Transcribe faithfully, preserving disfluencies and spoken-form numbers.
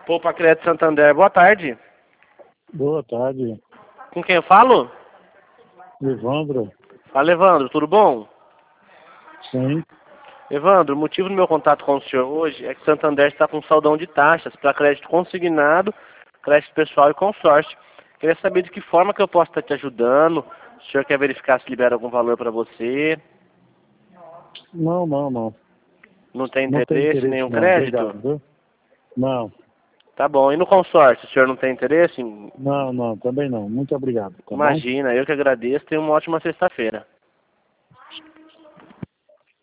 Poupa Crédito Santander, boa tarde. Boa tarde, Com quem eu falo? Evandro. Fala, Evandro, tudo bom? Sim. Evandro, o motivo do meu contato com o senhor hoje é que Santander está com saldão de taxas para crédito consignado, crédito pessoal e consórcio. Queria saber de que forma que eu posso estar te ajudando. O senhor quer verificar se libera algum valor para você? Não, não, não. Não tem Não tem interesse em interesse nenhum não, crédito? obrigado, viu? Não, Tá bom. E no consórcio, o senhor não tem interesse? não, não, também não. Muito obrigado, tá bom? Imagina, eu que agradeço. Tenha uma ótima sexta-feira.